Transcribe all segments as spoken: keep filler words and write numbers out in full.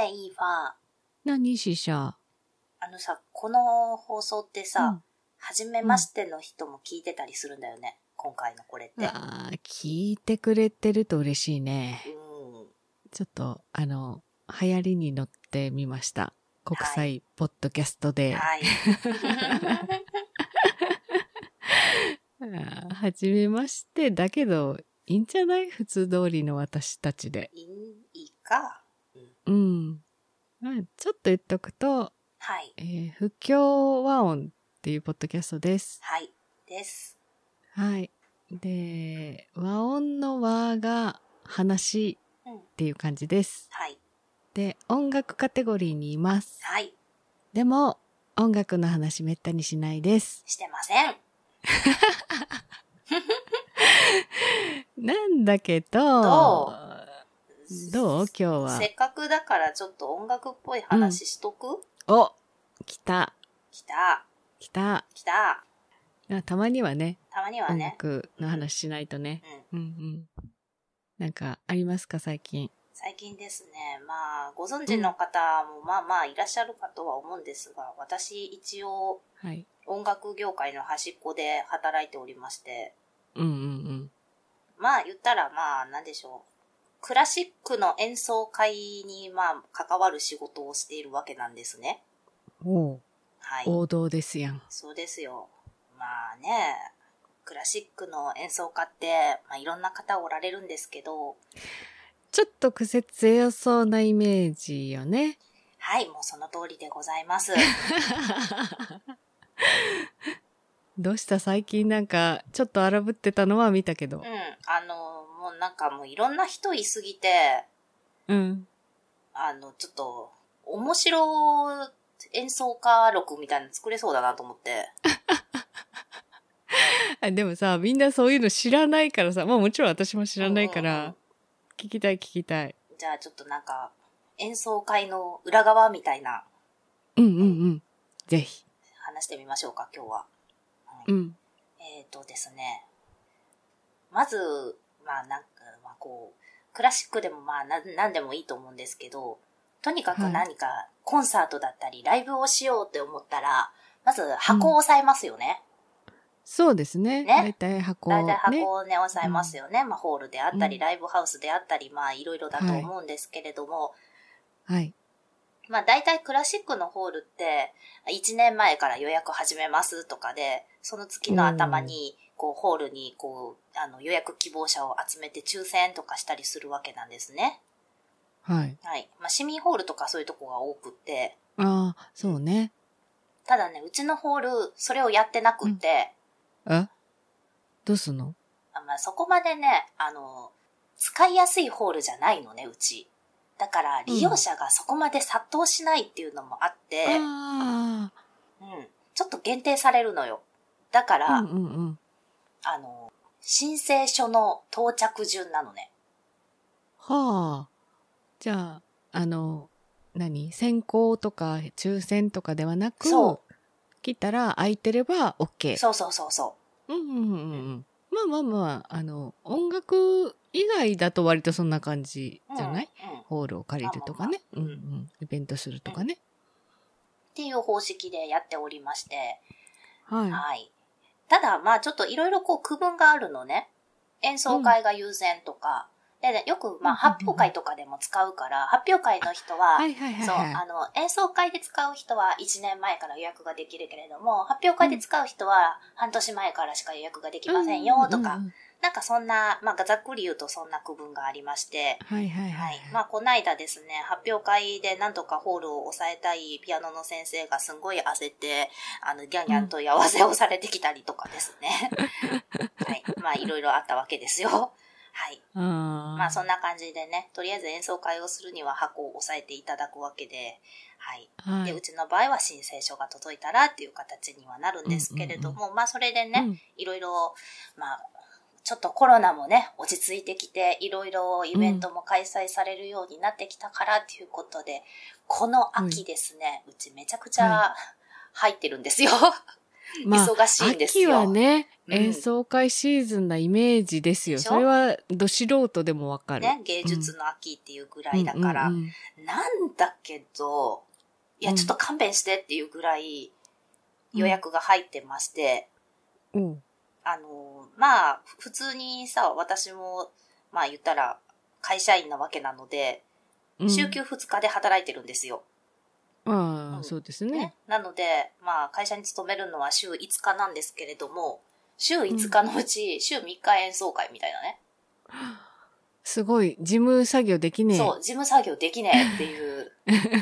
ねえ、いいファン。 何シシャ？ あのさ、この放送ってさ、 うん、 初めましての人も聞いてたりするんだよね。うん、今回のこれって。 ああ、聞いてくれてると嬉しいね。 うん。 ちょっと、あの、流行りに乗ってみました。国際ポッドキャストで。 はい。 はじめましてだけど、いいんじゃない？普通通りの私たちで。 いいか。 うん。うん。まあ、ちょっと言っとくと、 はい。 えー、不協和音っていうポッドキャストです。 はい。です。 はい。で、和音の和が話っていう感じです。 うん、はい。 で、音楽カテゴリーにいます。 はい。 でも、音楽の話めったにしないです。 してません。 なんだけど、 どうどう今日は。 せっかくだからちょっと音楽っぽい話しとく？うん、 お、来た。 来た。 来た。 来た。 たまにはね。 たまにはね。 音楽の話しないとね。うん。うんうん。なんかありますか最近？ 最近ですね。まあ、ご存知の方もまあまあいらっしゃるかとは思うんですが、私一応、音楽業界の端っこで働いておりまして。 うんうんうん。 まあ言ったらまあなんでしょう。クラシックの演奏会にまあ関わる仕事をしているわけなんですね。 おう。 はい。 王道ですやん。 そうですよ。まあね、クラシックの演奏家って、まあ、いろんな方おられるんですけど、 ちょっと癖強そうなイメージよね。 はい、もうその通りでございます。 どうした最近なんかちょっと荒ぶってたのは見たけど。うん、 あの、もうなんかもういろんな人いすぎて、 うん。 あの、ちょっと、面白演奏家録みたいなの作れそうだなと思って。 でもさ、みんなそういうの知らないからさ、まあもちろん私も知らないから、うんうんうん、聞きたい聞きたい。 じゃあちょっとなんか、演奏会の裏側みたいな。 うんうんうん。ぜひ。 話してみましょうか、今日は。 はい、うん。 えっとですね。まず、まあなんか、まあこう、クラシックでもまあな何でもいいと思うんですけど、とにかく何かコンサートだったり、ライブをしようって思ったら、まず箱を押さえますよね。 うん、そうですね。ね。大体箱を、ね。 大体箱をね、押さえますよね。うん、まあホールであったり、うん、ライブハウスであったり、まあいろいろだと思うんですけれども、 はい。 まあ大体クラシックのホールって、いちねんまえから予約始めますとかで、その月の頭に、こう、ホールに、こう、あの、予約希望者を集めて抽選とかしたりするわけなんですね。 はい。 はい。まあ、市民ホールとかそういうとこが多くって。 ああ、そうね。 ただね、うちのホール、それをやってなくって。 うん、え？どうすんの？ あ、まあ、そこまでね、あの、使いやすいホールじゃないのね、うち。だから、利用者がそこまで殺到しないっていうのもあって、うん、あうん。ちょっと限定されるのよ。だから、うんうんうん、あの、申請書の到着順なのね。 はあ。じゃあ、あの、何？先行とか抽選とかではなく、そう。来たら空いてれば OK。 そうそうそうそう。 うんうんうんうん。まあまあまあ、あの、音楽以外だと割とそんな感じじゃない？うんうん、ホールを借りるとかね。まあまあまあ、うんうん。イベントするとかね、うん。 っていう方式でやっておりまして。 はい。 はい。ただ、まあちょっといろいろこう区分があるのね。演奏会が優先とか。うん、で、よくまあ発表会とかでも使うから、発表会の人は、はいはいはいはい、そう、あの、演奏会で使う人はいちねんまえから予約ができるけれども、発表会で使う人は半年前からしか予約ができませんよとか、うんうんうん、なんかそんな、まあざっくり言うとそんな区分がありまして、 はいはいはい。はい、 まあこないだですね、発表会でなんとかホールを抑えたいピアノの先生がすごい焦って、あの、ギャンギャン問い合わせをされてきたりとかですね。はい。まあいろいろあったわけですよ。はい。あまあそんな感じでね、とりあえず演奏会をするには箱を押さえていただくわけで、はい。はい、で、うちの場合は申請書が届いたらっていう形にはなるんですけれども、うんうんうん、まあそれでね、うん、いろいろ、まあ、ちょっとコロナもね、落ち着いてきて、いろいろイベントも開催されるようになってきたからっていうことで、うん、この秋ですね、うちめちゃくちゃ入ってるんですよ。 まあ、 忙しいんですよ。 秋はね、 うん演奏会シーズンなイメージですよ。 でしょそれは、ど素人でもわかる。 ね、芸術の秋っていうぐらいだから、 うんうんうんなんだけど、いや、ちょっと勘弁してっていうぐらい予約が入ってまして、 うんうん、 あの、まあ、普通にさ、私も、まあ言ったら会社員なわけなので、週休ふつかで働いてるんですよ。 うん、ああ、 うん、 そうですね。 ね。なので、まあ会社に勤めるのは週いつかなんですけれども、週いつかのうち週みっか演奏会みたいなね。 すごい、事務作業できねえ。 そう、事務作業できねえっていう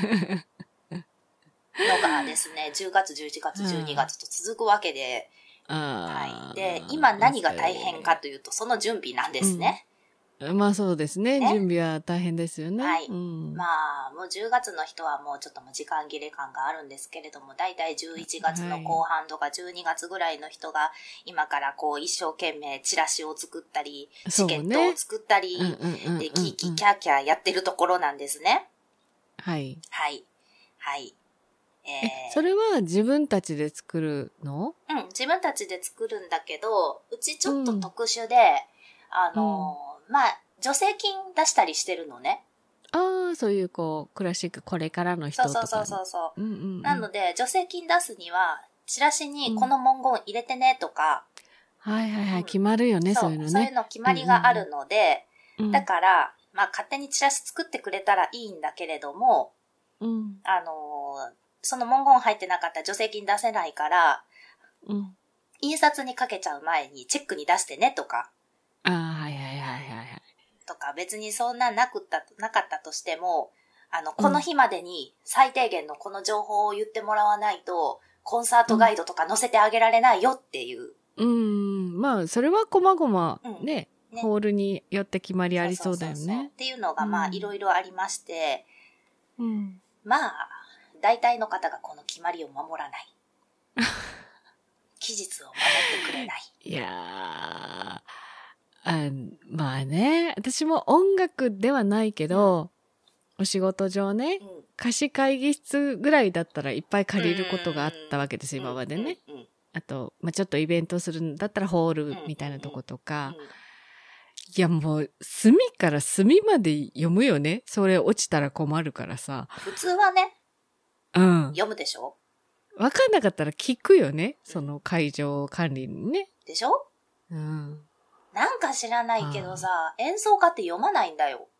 のがですね、じゅうがつ、じゅういちがつ、じゅうにがつと続くわけで、はい。で、今何が大変かというと、その準備なんですね。 うん、まあそうですね、ね。準備は大変ですよね。 はい。 うん、 まあ、もうじゅうがつの人はもうちょっともう時間切れ感があるんですけれども、だいたいじゅういちがつの後半とかじゅうにがつぐらいの人が、今からこう一生懸命チラシを作ったり、チケットを作ったり、で、キーキーキャーキャーやってるところなんですね。 はい。 はい。はい。 えー、それは自分たちで作るの？ うん、自分たちで作るんだけど、うちちょっと特殊で、うん、あの、うん、まあ、助成金出したりしてるのね。 ああ、そういうこう、クラシックこれからの人とか。 そうそうそうそう。 うんうんうん、 なので、助成金出すには、チラシにこの文言入れてねとか。 うん、はいはいはい、決まるよね、そういうのね。 そういうの決まりがあるので、うんうん、だから、まあ勝手にチラシ作ってくれたらいいんだけれども、うん、あの、その文言入ってなかったら助成金出せないから、うん、印刷にかけちゃう前にチェックに出してねとか。 ああ、はいはいはいはい。 とか別にそんななくった、なかったとしても、あの、この日までに最低限のこの情報を言ってもらわないと、コンサートガイドとか載せてあげられないよっていう。 うん、んまあ、それはこまごまね、ね、ホールによって決まりありそうだよね。そうそうそうっていうのがまあいろいろありまして、うん、まあ、大体の方がこの決まりを守らない。期日を守ってくれない。 いやー、あまあね、私も音楽ではないけど、うん、お仕事上ね、うん、貸し会議室ぐらいだったらいっぱい借りることがあったわけですよ、今までね。うんうんうん、あと、まあ、ちょっとイベントするんだったらホールみたいなとことか。うんうんうん、いやもう、隅から隅まで読むよね。それ落ちたら困るからさ。 普通はね、うん、読むでしょ？ わかんなかったら聞くよね。その会場管理にね。 でしょ？うん。なんか知らないけどさ、演奏家って読まないんだよ。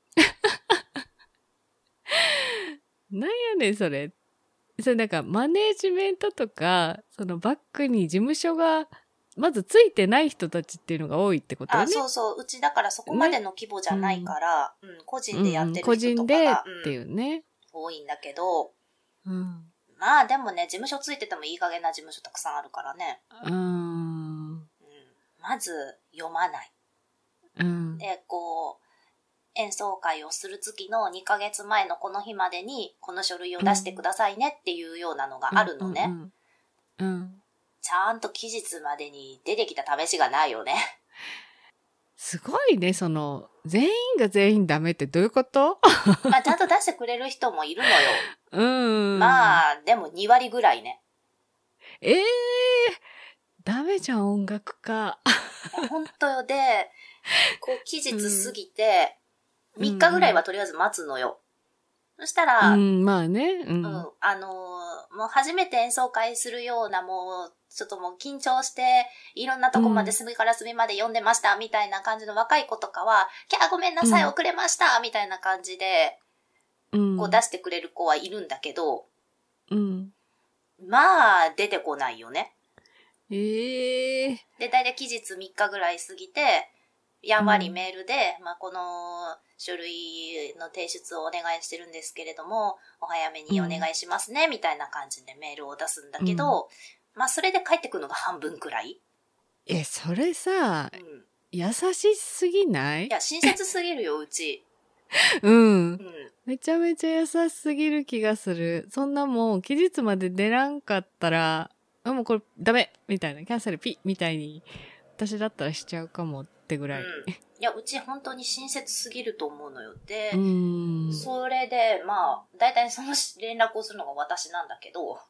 なんやねん、それ。それなんかマネージメントとか、そのバックに事務所が、まずついてない人たちっていうのが多いってことね。 あ、そうそう。うちだからそこまでの規模じゃないから、ね、うん、うん、個人でやってる人とかが、個人でっていうね、 うん、多いんだけど、うん、まあでもね、事務所ついててもいい加減な事務所たくさんあるからね。うーん、うん、まず読まない。うん、で、こう、演奏会をする月のにかげつまえのこの日までにこの書類を出してくださいねっていうようなのがあるのね。うんうんうんうん、ちゃんと期日までに出てきた試しがないよね。 すごいね、その、全員が全員ダメってどういうこと？ まあちゃんと出してくれる人もいるのよ。うん。まあ、でもにわりぐらいね。 ええー、ダメじゃん、音楽家。 本当よ。で、こう期日過ぎて、みっかぐらいはとりあえず待つのよ。うん、そしたら、 うん、まあね、うん。 うん、あのー、もう初めて演奏会するような、もう、ちょっともう緊張して、いろんなとこまで隅から隅まで読んでました、みたいな感じの若い子とかは、キャーごめんなさい、遅れました、みたいな感じで、うん、こう出してくれる子はいるんだけど、うん。まあ、出てこないよね。 ええー。 で、だいたい期日みっかぐらい過ぎて、やんわりメールで、うん、まあ、この書類の提出をお願いしてるんですけれども、お早めにお願いしますね、うん、みたいな感じでメールを出すんだけど、うん、まあ、それで返ってくるのが半分くらい。 え、それさ、うん、優しすぎない？ いや、親切すぎるよ、うち。 うん、うん。めちゃめちゃ優しすぎる気がする。そんなもん、期日まで出らんかったら、あ、もうこれダメみたいな、キャンセルピッみたいに、私だったらしちゃうかもってぐらい。うん、 いや、うち本当に親切すぎると思うのよ。で、うん、それで、まあ、大体その連絡をするのが私なんだけど、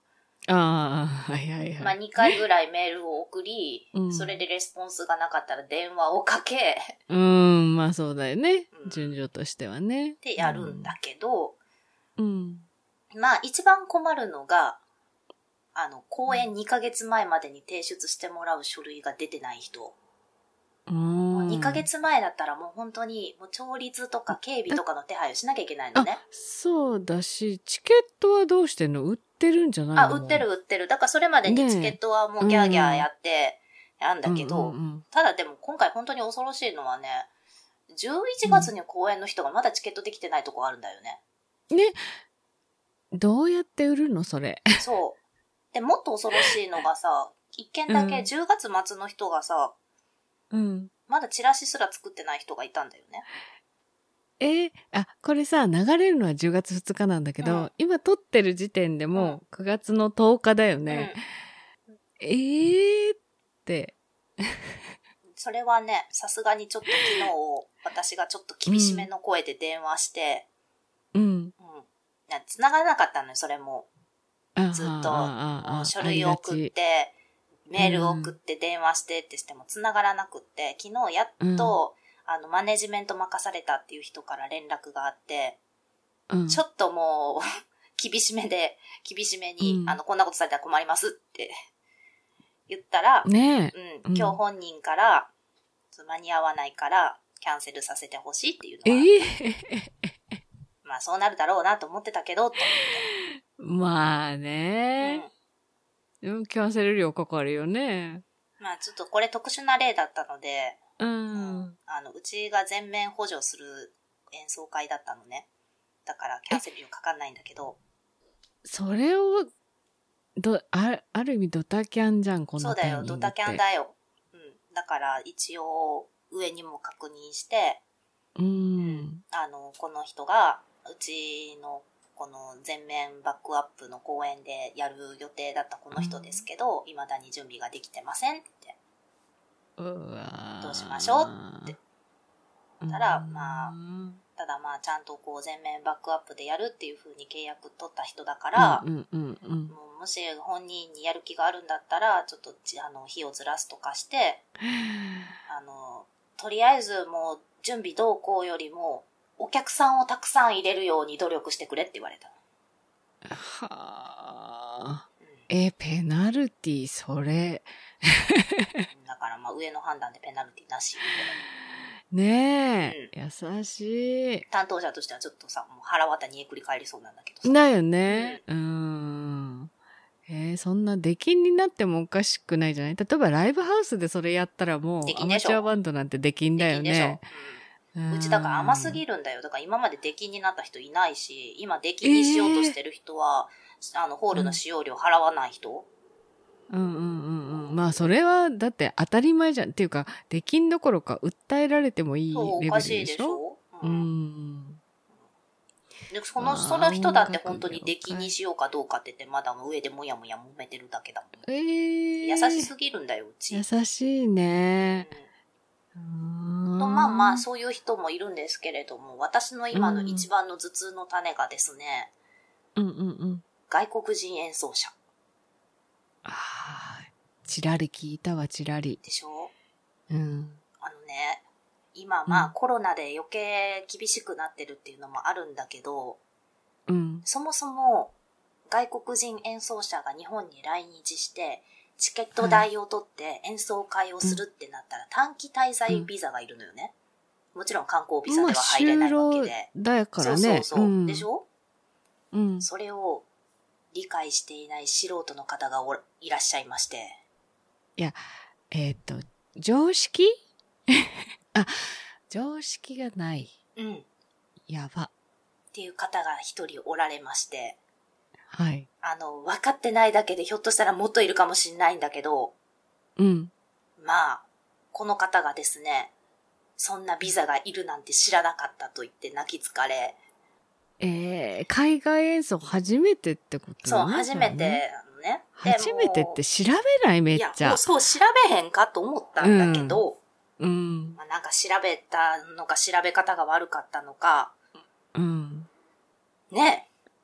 ああ、はいはいはい。 まあにかいぐらいメールを送り、 うん、 それでレスポンスがなかったら電話をかけ、 うーん、まあそうだよね。 うん、 順序としてはね。 でやるんだけど、 うん。 まあ一番困るのが、あの、公演にかげつまえまでに提出してもらう書類が出てない人。もうにかげつまえだったらもう本当に、もう調律とか警備とかの手配をしなきゃいけないのね。 あ、そうだし、チケットはどうしてんの？売ってるんじゃないの？ あ、売ってる売ってる。だからそれまでにチケットはもうギャーギャーやって、やんだけど、 うんうんうん、 ただでも今回本当に恐ろしいのはね、じゅういちがつに公演の人がまだチケットできてないとこあるんだよね。 ね。どうやって売るのそれ。 そう。で、もっと恐ろしいのがさ、一件だけじゅうがつ末の人がさ、 うん。 まだチラシすら作ってない人がいたんだよね。 えー、あ、これさ、流れるのはじゅうがつふつかなんだけど、うん、今撮ってる時点でもうくがつのとおかだよね。うん、えーって。 それはね、さすがにちょっと昨日、私がちょっと厳しめの声で電話して、うん。うん。繋がらなかったのよ、それも。ずっと、書類を送って、メールを送って電話してってしても繋がらなくって、昨日やっと、うん、あの、マネジメント任されたっていう人から連絡があって、うん、ちょっともう、厳しめで、厳しめに、うん、あの、こんなことされたら困りますって言ったら、ねえ、うん、今日本人から、間に合わないからキャンセルさせてほしいっていうのは、えー、まあそうなるだろうなと思ってたけど、と思って。 まあね、うん、でもキャンセル料かかるよね。 まあちょっとこれ特殊な例だったので、 うん、うん、 あのうちが全面補助する演奏会だったのね。だからキャンセル料かかんないんだけど。 それをど あ, ある意味ドタキャンじゃん、このタイミングって。 そうだよ、ドタキャンだよ。うん。だから一応上にも確認して、 うん、うん、 あのこの人がうちのこの全面バックアップの公演でやる予定だったこの人ですけど、いま、うん、だに準備ができてませんって。 うわどうしましょうって言ったら、まあ、ただまあちゃんとこう全面バックアップでやるっていう風に契約取った人だから、 うんうんうんうん、 もうもし本人にやる気があるんだったら、ちょっとあの日をずらすとかして、あの、とりあえずもう準備どうこうよりも、お客さんをたくさん入れるように努力してくれって言われた。 はあ、うん、え、ペナルティ、それ。 だからまあ上の判断でペナルティなし。 ねえ、うん、優しい。 担当者としてはちょっとさ、もう腹渡にえくり返りそうなんだけどさ。 だよね。うん。うんえー、そんな出禁になってもおかしくないじゃない？例えばライブハウスでそれやったらもうアマチュアバンドなんて出禁だよね。 うん、うちだから甘すぎるんだよ。だから今まで出禁になった人いないし、今出禁にしようとしてる人は、えー、あのホールの使用料払わない人、 うん、うんうんうんうん。まあそれはだって当たり前じゃん。っていうか出禁どころか訴えられてもいいレベルでしょ。 そうおかしいでしょ。 うん。うんでその、その人だって本当に出禁にしようかどうかって言って、まだ上でもやもや揉めてるだけだもん。えー、優しすぎるんだよ、うち。 優しいね。 うん、とまあまあ、そういう人もいるんですけれども、私の今の一番の頭痛の種がですね、 うんうんうん。 外国人演奏者。 ああ、ちらり聞いたわ、ちらり。 でしょ？ うん。 あのね、今まあ、うん、コロナで余計厳しくなってるっていうのもあるんだけど、 うん、 そもそも外国人演奏者が日本に来日してチケット代を取って演奏会をするってなったら短期滞在ビザがいるのよね。うん、もちろん観光ビザでは入れないわけで。 まあ、だからね。 そうそうそう。うん、でしょ？ うん。 それを理解していない素人の方がおいらっしゃいまして。 いや、えっと、常識あ、常識がない。 うん。 やば。 っていう方が一人おられまして。 はい。 あの、分かってないだけでひょっとしたらもっといるかもしれないんだけど。 うん。 まあ、この方がですね、そんなビザがいるなんて知らなかったと言って泣きつかれ。 えー、海外演奏初めてってことね。 そう、初めてのね。 初めてって調べないめっちゃ。いや、 もうそう、調べへんかと思ったんだけど、 うん。うん、 まあ、なんか調べたのか調べ方が悪かったのか。 うん。 ね。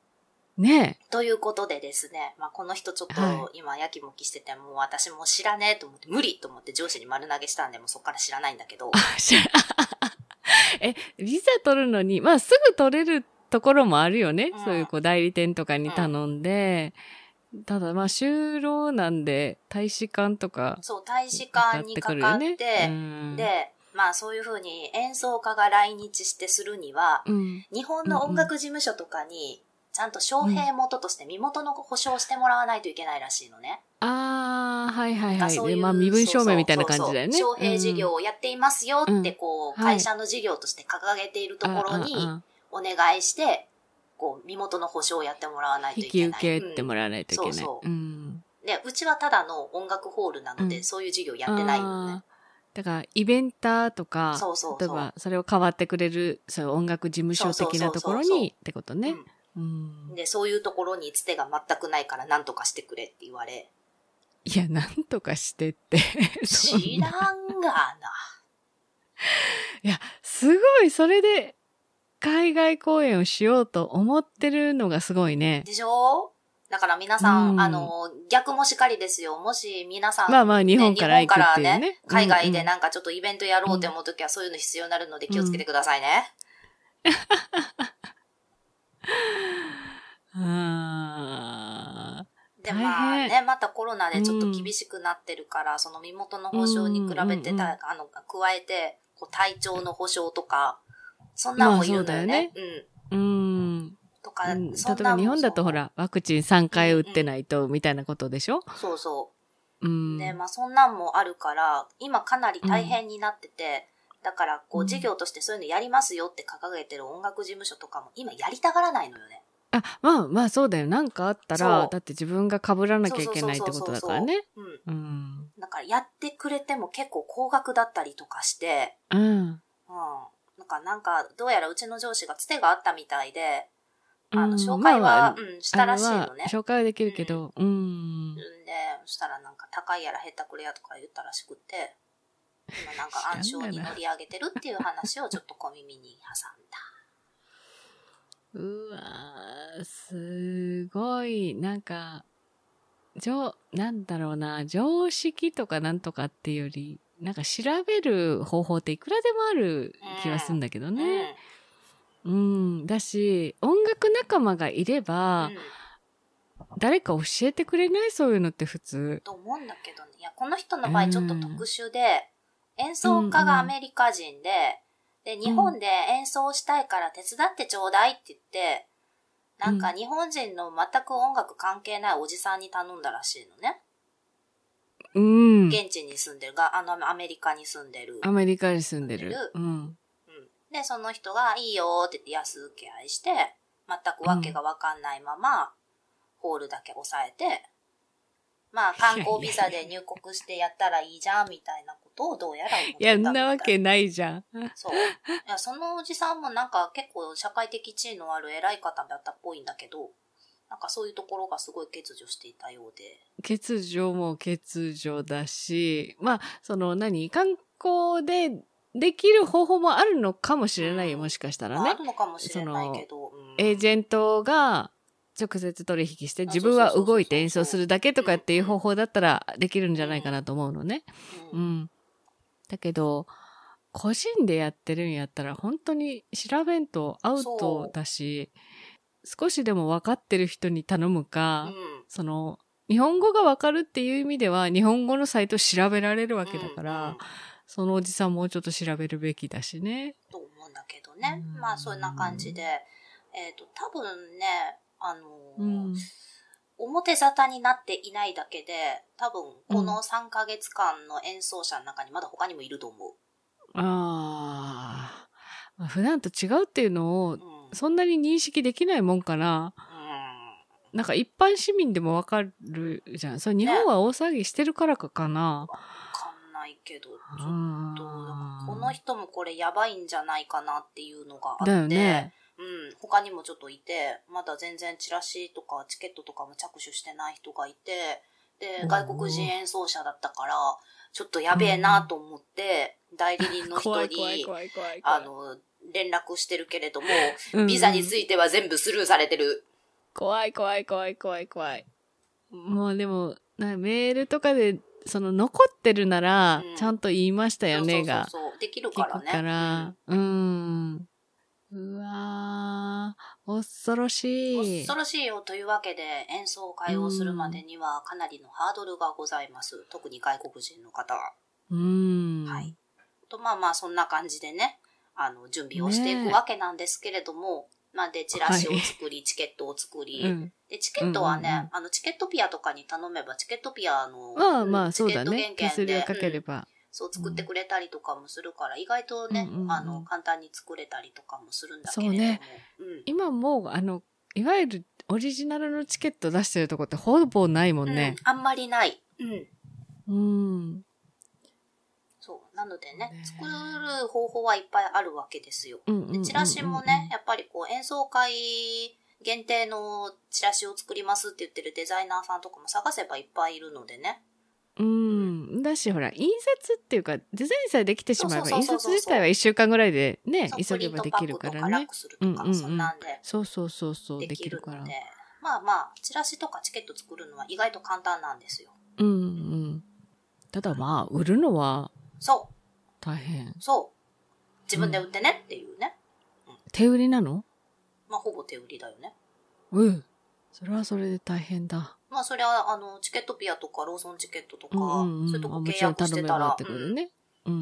ねえ。ということでですね、まあ、この人ちょっと今やきもきしてて、もう私も知らねえと思って、無理と思って上司に丸投げしたんで、もうそこから知らないんだけど。 え、ビザ取るのに、まあすぐ取れるところもあるよね。うん、そういうこう代理店とかに頼んで、うん、ただまあ就労なんで大使館とか、 そう、大使館にかかって、ね、うん、で、まあそういうふうに演奏家が来日してするには、うん、日本の音楽事務所とかにちゃんと招聘元として身元の保証をしてもらわないといけないらしいのね。 うん、ああ、はいはいはい。そういう、まあ身分証明みたいな感じだよね。 招聘事業をやっていますよってこう、うん、会社の事業として掲げているところにお願いして、こう身元の保証をやってもらわないといけない。 引き受けてもらわないといけない。うん、そうそう。うん、 で、うちはただの音楽ホールなので、うん、そういう事業やってないのね。 だから、イベンターとか、そうそうそう、例えば、それを代わってくれる、そういう音楽事務所的なところに、ってことね、 うんうん。で、そういうところにつてが全くないから何とかしてくれって言われ。 いや、何とかしてって。 知らんがな。 いや、すごい、それで、海外公演をしようと思ってるのがすごいね。 でしょ？だから皆さん、うん、あの、逆もしかりですよ。もし皆さん、ね、 まあまあ日本から行くっていうね。ね、 海外でなんかちょっとイベントやろうって思うときはそういうの必要になるので気をつけてくださいね。 うん、 で、まあね、またコロナでちょっと厳しくなってるから、うん、その身元の保証に比べて、うんうんうん、あの、加えて、こう体調の保証とか、そんなんもいるんだよね。 まあ、ねうん。うんとか、うん、例えば日本だとほら、ワクチンさんかい打ってないと、みたいなことでしょ？ うんうん、そうそう。うん、で、まあそんなんもあるから、今かなり大変になってて、うん、だからこう事業としてそういうのやりますよって掲げてる音楽事務所とかも今やりたがらないのよね。 あ、まあまあそうだよ。なんかあったら、だって自分が被らなきゃいけないってことだからね。 うん。だからやってくれても結構高額だったりとかして、 うん。うん。 なんか、なんか、どうやらうちの上司がつてがあったみたいで、あの、紹介は、うん、うん、したらしいのね。 紹介はできるけど、うん。うん、 で、そしたらなんか、高いやらへったくれやとか言ったらしくて、今なんか暗礁に乗り上げてるっていう話をちょっと小耳に挟んだ。 うわー、すごい、なんか、常、なんだろうな、常識とかなんとかっていうより、なんか調べる方法っていくらでもある気はするんだけどね。うん。うん、だし、音楽仲間がいれば、うん、誰か教えてくれない？そういうのって普通。 と思うんだけどね。いや、この人の場合ちょっと特殊で、うん、演奏家がアメリカ人で、うんうん、で、日本で演奏したいから手伝ってちょうだいって言って、なんか日本人の全く音楽関係ないおじさんに頼んだらしいのね。 うん。 現地に住んでるが、あの、アメリカに住んでる。 アメリカに住んでる。うん。うん。 で、その人がいいよって言って安請け合いして、全くわけがわかんないまま、うん、ホールだけ押さえて、まあ観光ビザで入国してやったらいいじゃんみたいなことをどうやら思ってたみたい。 いや、んなわけないじゃん。 そう。いや、そのおじさんもなんか結構社会的地位のある偉い方だったっぽいんだけど、なんかそういうところがすごい欠如していたようで。 欠如も欠如だし、まあ、その何観光でできる方法もあるのかもしれないよ、もしかしたらね。まあ、 あるのかもしれないけど。 うん、エージェントが直接取引して、自分は動いて演奏するだけとかっていう方法だったらできるんじゃないかなと思うのね。うん。うん、だけど、個人でやってるんやったら本当に調べんとアウトだし、少しでも分かってる人に頼むか、うん、その、日本語が分かるっていう意味では、日本語のサイト調べられるわけだから、うんうん、そのおじさんもうちょっと調べるべきだしね。 と思うんだけどね。うん、まあ、そんな感じで、えっと、多分ね、あの、うん、表沙汰になっていないだけで、多分、このさんかげつかんの演奏者の中にまだ他にもいると思う。 うん、ああ。普段と違うっていうのを、うんそんなに認識できないもんかな。うん、なんか一般市民でもわかるじゃん。それ日本は大騒ぎしてるからかかな。 わ、ね、かんないけど、ちょっと、この人もこれやばいんじゃないかなっていうのがあって。だよね。うん。他にもちょっといて、まだ全然チラシとかチケットとかも着手してない人がいて、で、外国人演奏者だったから、ちょっとやべえなと思って、代理人の人に、あの、連絡してるけれども、ビザについては全部スルーされてる。 怖い怖い怖い怖い怖い。もうでも、なメールとかで、その残ってるなら、ちゃんと言いましたよね、うん、が。 そうそうそう。できるからね。 聞くから、うん。うんうわー、恐ろしい。 恐ろしいよ。というわけで、演奏会をするまでにはかなりのハードルがございます。うん、特に外国人の方は。 うん。 はい。と、まあまあ、そんな感じでね、あの、準備をしていくわけなんですけれども、ね、まあ、で、チラシを作り、はい、チケットを作り、うん、で、チケットはね、うんうんうん、あの、チケットピアとかに頼めば、チケットピアの、 まあまあ、 チケット原件で、かければ。うんそう作ってくれたりとかもするから、うん、意外とね、うんうんうん、あの、簡単に作れたりとかもするんだけれども。そうね。うん、 今もう、あの、いわゆるオリジナルのチケット出してるとこってほぼないもんね。 うん、あんまりない。 うん。うん。 そう。なのでね、ね作る方法はいっぱいあるわけですよ。うんうんうんうん、でチラシもね、やっぱりこう演奏会限定のチラシを作りますって言ってるデザイナーさんとかも探せばいっぱいいるのでね。 うん。だし、ほら、印刷っていうか、デザインさえできてしまえば、印刷自体はいっしゅうかんぐらいでね、急げばできるからね。 ラックするとか、うんうんうん、そんなんで。 そうそうそうそう、できるから。 まあまあ、チラシとかチケット作るのは意外と簡単なんですよ。 うんうん。ただまあ、売るのは、 そう。 大変。 そう。自分で売ってねっていうね。 うんうん、手売りなの？ まあ、ほぼ手売りだよね。 うん。それはそれで大変だ。 まあ、それは、あの、チケットピアとか、ローソンチケットとか、うんうんうん、そういうとこ契約してたら。 ってことね。うん。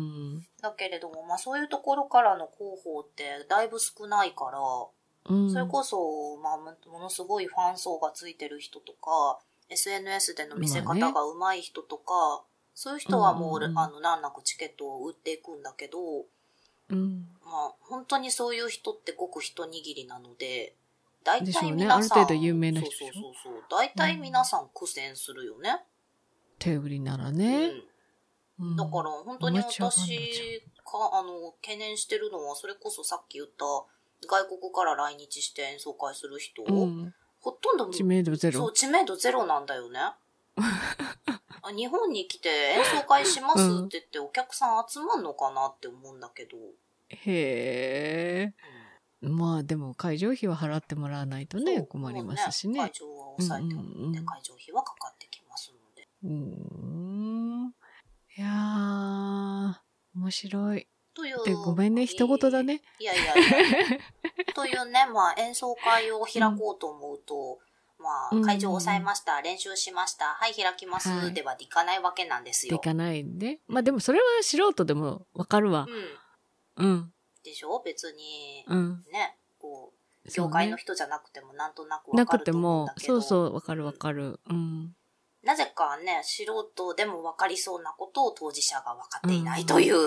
だけれども、まあ、そういうところからの広報ってだいぶ少ないから、うん、それこそ、まあ、ものすごいファン層がついてる人とか、エスエヌエス での見せ方が上手い人とか、まあね、そういう人はもう、うんうんうん、あの、難なくチケットを売っていくんだけど、 うん、 まあ、本当にそういう人ってごく一握りなので、大体皆さん、 ね、ある程度有名な人。 そうそうそうそう。大体皆さん苦戦するよね。うん、 手売りならね。 うん。だから本当に私が、あの、懸念してるのは、それこそさっき言った外国から来日して演奏会する人、うん、ほとんど知名度ゼロ。 そう、知名度ゼロなんだよね。日本に来て演奏会しますって言ってお客さん集まんのかなって思うんだけど。 へー。うん、まあでも会場費は払ってもらわないとね、困りますしね。 会場は抑えておくので、会場費はかかってきますので。 うーん。いやー、面白い。 という。 で、ごめんね、一言だね。 いやいやいや。というね、まあ演奏会を開こうと思うと、うん、まあ会場を抑えました、練習しました、はい開きます、はい、ではでいかないわけなんですよ。 でいかないね。まあでもそれは素人でもわかるわ。うん。うん。 でしょ？別に、 うん、 ね、こう、業界の人じゃなくてもなんとなくわかると思うんだけど。 なくても、そうそう、わかるわかる。うん。 なぜかね、素人でもわかりそうなことを当事者がわかっていないという。うん、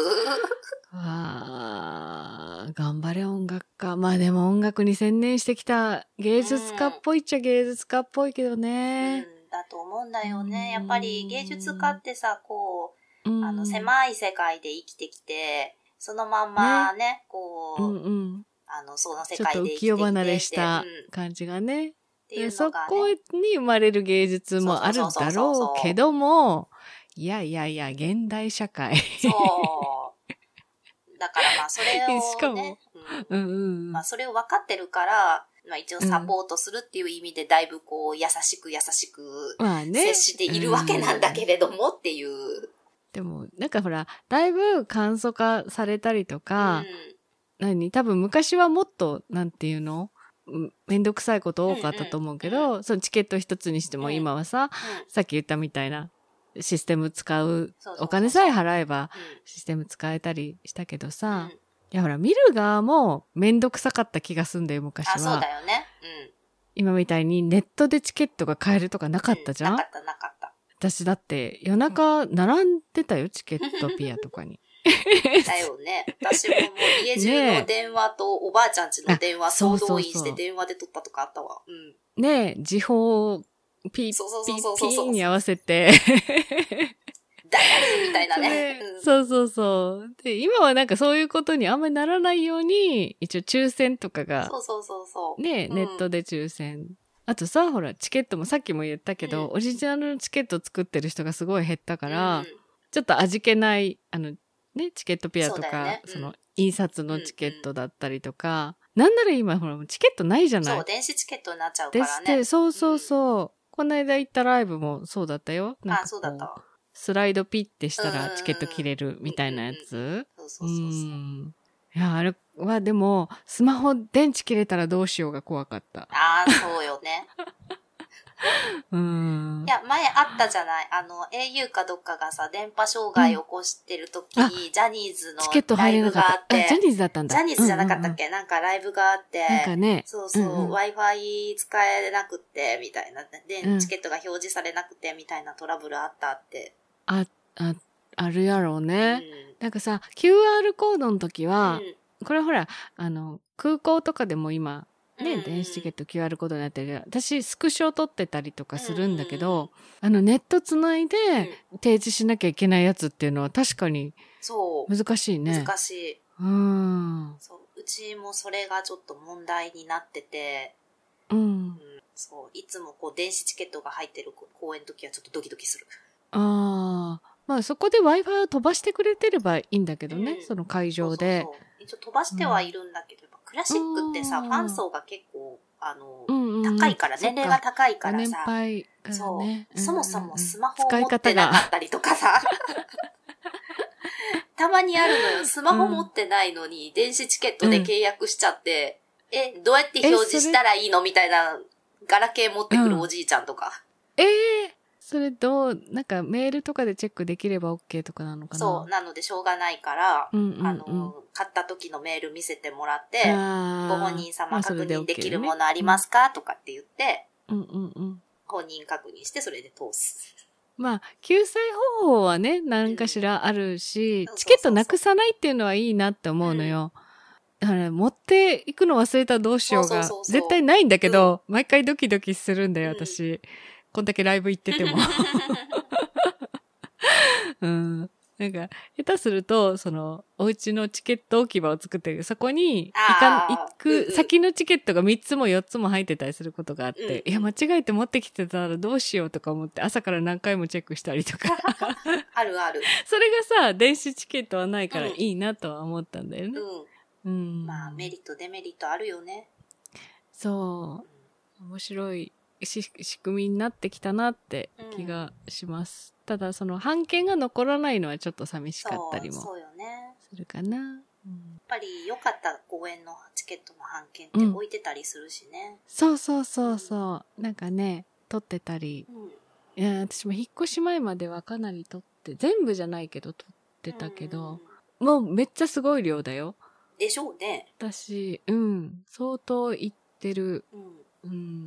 あー、頑張れ音楽家。まあでも音楽に専念してきた芸術家っぽいっちゃ芸術家っぽいけどね。 うん、だと思うんだよね。やっぱり芸術家ってさ、こう、うん、あの、狭い世界で生きてきて、そのまんまね、ねこう、 うんうん、 あの、その世界で生きてきて。ちょっと浮世離れした感じがね。っていうのがね、そこに生まれる芸術もあるだろうけども、いやいやいや、現代社会。 そう。だからまあ、それを、ね、 しかも、うんうんうん、 まあ、それを分かってるから、まあ一応サポートするっていう意味で、だいぶこう、優しく優しく、接しているわけなんだけれどもっていう。うん、 でも、なんかほら、だいぶ簡素化されたりとか、うん、何多分昔はもっと、なんていうのめんどくさいこと多かったと思うけど、うんうん、そのチケット一つにしても今はさ、うん、さっき言ったみたいなシステム使う、お金さえ払えばシステム使えたりしたけどさ、うん、いやほら見る側もめんどくさかった気がすんだよ昔は。 あ、そうだよね。うん、 今みたいにネットでチケットが買えるとかなかったじゃん、うん、 なかったなかった。 私だって夜中並んでたよ、チケットピアとかに。 だよね。私ももう家中の電話とおばあちゃんちの電話総動員して電話で取ったとかあったわ。うん、 ねえ、時報ピーピーピーに合わせて。 ダイヤルみたいなね。 うん、そうそうそう。で、今はなんかそういうことにあんまりならないように、一応抽選とかが。 そうそうそうそう。 ねえ、うん、ネットで抽選。あとさ、ほら、チケットもさっきも言ったけど、うん、オリジナルのチケット作ってる人がすごい減ったから、うん、ちょっと味気ない、あの、ね、チケットピアとか、そ,、ねうん、その、印刷のチケットだったりとか、 なんなら今、ほら、チケットないじゃない。 そう、電子チケットになっちゃうからね。 で、そうそうそう。うん、この間行ったライブもそうだったよ。なんかあ、そうだった。 スライドピッてしたらチケット切れるみたいなやつ。 そうそうそうそう。 いや、あれはでも、スマホ電池切れたらどうしようが怖かった。 ああ、そうよね。 うん。 いや、前あったじゃない。あの、au かどっかがさ、電波障害を起こしてる時に、うん、ジャニーズのライブがあって。 ジャニーズだったんだ。 ジャニーズじゃなかったっけ、うんうんうん、なんかライブがあって。 なんかね。 そうそう、うんうん、Wi-Fi 使えなくて、みたいな。で、うん、チケットが表示されなくて、みたいなトラブルあったって。 あ、あ、あるやろうね。うん、なんかさ、キューアール コードの時は、うん、これほら、あの、空港とかでも今、ね、うん、電子チケット キューアール コードになってる。私、スクショ撮ってたりとかするんだけど、うん、あの、ネットつないで提示しなきゃいけないやつっていうのは確かに難しいね。 難しい。 うん。 そう。うちもそれがちょっと問題になってて、 うん。うん、 そう。いつもこう、電子チケットが入ってる公演の時はちょっとドキドキする。 ああ。まあそこで Wi-Fi を飛ばしてくれてればいいんだけどね、うん、その会場で。 そうそうそう。一応飛ばしてはいるんだけど、うん、クラシックってさ、ファン層が結構、あの、うんうん、高いから、年齢が高いからさ。 年配からね。 そう、うんうんうん。そもそもスマホを持ってなかったりとかさ。たまにあるのよ。スマホ持ってないのに、電子チケットで契約しちゃって、うん、え、どうやって表示したらいいのみたいな、ガラケー持ってくるおじいちゃんとか。 うん、ええーそれどう、なんかメールとかでチェックできれば OK とかなのかな。 そう、なのでしょうがないから、うんうんうん、あの、買った時のメール見せてもらって、ご本人様確認できるものありますか、まあね、とかって言って、 うんうんうん、 本人確認してそれで通す。 まあ、救済方法はね、何かしらあるし、うん、チケットなくさないっていうのはいいなって思うのよ。うん、だから持っていくの忘れたらどうしようが、そうそうそうそう絶対ないんだけど、うん、毎回ドキドキするんだよ、私。うんこんだけライブ行ってても。うん。なんか、下手すると、その、お家のチケット置き場を作ってる、そこに行か、行く先のチケットがみっつもよっつも入ってたりすることがあって、うん、いや、間違えて持ってきてたらどうしようとか思って、朝から何回もチェックしたりとか。 あるある。 それがさ、電子チケットはないからいいなとは思ったんだよね。 うん。うん、まあ、メリット、デメリットあるよね。 そう。面白い。し仕組みになってきたなって気がします、うん、ただその版権が残らないのはちょっと寂しかったりもするかな。 そう、そうよね、うん、やっぱり良かった公演のチケットの版権って置いてたりするしね、うん、 そうそうそうそう、なんかね取ってたり、うん、いや私も引っ越し前まではかなり取って全部じゃないけど取ってたけど、うん、もうめっちゃすごい量だよ。 でしょうね。 私うん相当いってる、うんうん、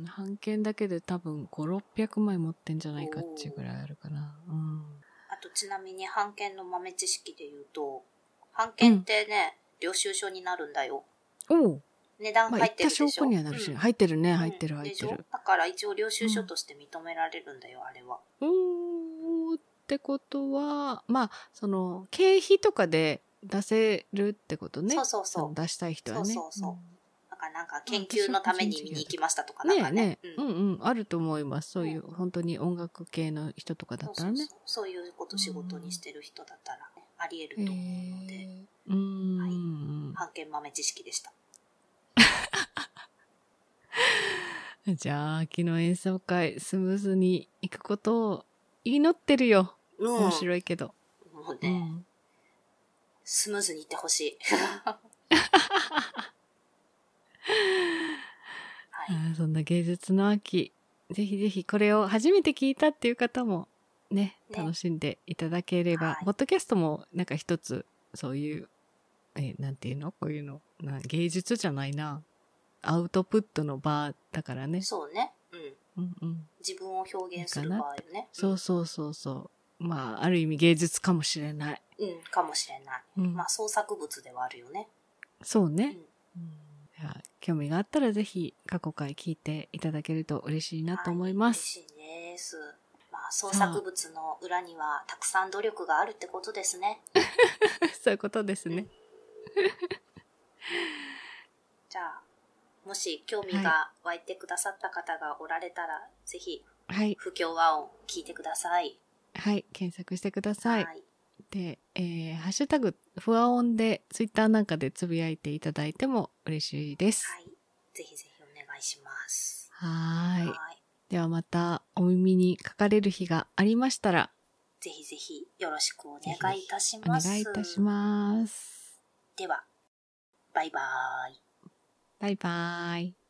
版権だけで多分ご、ろっぴゃくまい持ってんじゃないかっていうぐらいあるかな。うん。 あとちなみに版権の豆知識で言うと、版権ってね、うん、領収書になるんだよ。 おう。 値段入ってるでしょ。まあ、 言った証拠にはなるし、うん、入ってるね、入ってる入ってる。 だから一応領収書として認められるんだよ、うん、あれは。 うーん、ってことは、まあ、その、経費とかで出せるってことね。 そうそうそう。 出したい人はね。 そうそうそう。うんなんか研究のために見に行きましたとかなんかね。 ねえねえ、うん、うんうんあると思います。そういう、うん、本当に音楽系の人とかだったらね。 そうそうそう、そういうこと仕事にしてる人だったら、ね、あり得ると思うので。うーん。はい。版権豆知識でした。 じゃあ、秋の演奏会、スムーズに行くことを祈ってるよ。うん、面白いけど。 もうね、うん、スムーズに行ってほしい。 はい、そんな芸術の秋、ぜひぜひこれを初めて聞いたっていう方も ね, ね楽しんでいただければ、はい、ポッドキャストもなんか一つそういうえなんていうのこういうのな芸術じゃないなアウトプットの場だからね。 そうね、うんうんうん、自分を表現する場よね。 そうそうそうそうまあある意味芸術かもしれない。 うんかもしれない、うん、まあ創作物ではあるよね。 そうね、うんうん興味があったらぜひ過去回聞いていただけると嬉しいなと思います。 はい、嬉しいです。まあ、創作物の裏にはたくさん努力があるってことですね。 そういうことですね。 じゃあ、もし興味が湧いてくださった方がおられたら、はい、ぜひ、不協和音聞いてください。 はい、検索してください。はい、 で、えー、ハッシュタグ、ふわおんで、ツイッターなんかでつぶやいていただいても嬉しいです。 はい。ぜひぜひお願いします。 はーい。 はい。 ではまたお耳にかかれる日がありましたら、 ぜひぜひよろしくお願いいたします。 お願いいたします。 では、バイバーイ。 バイバーイ。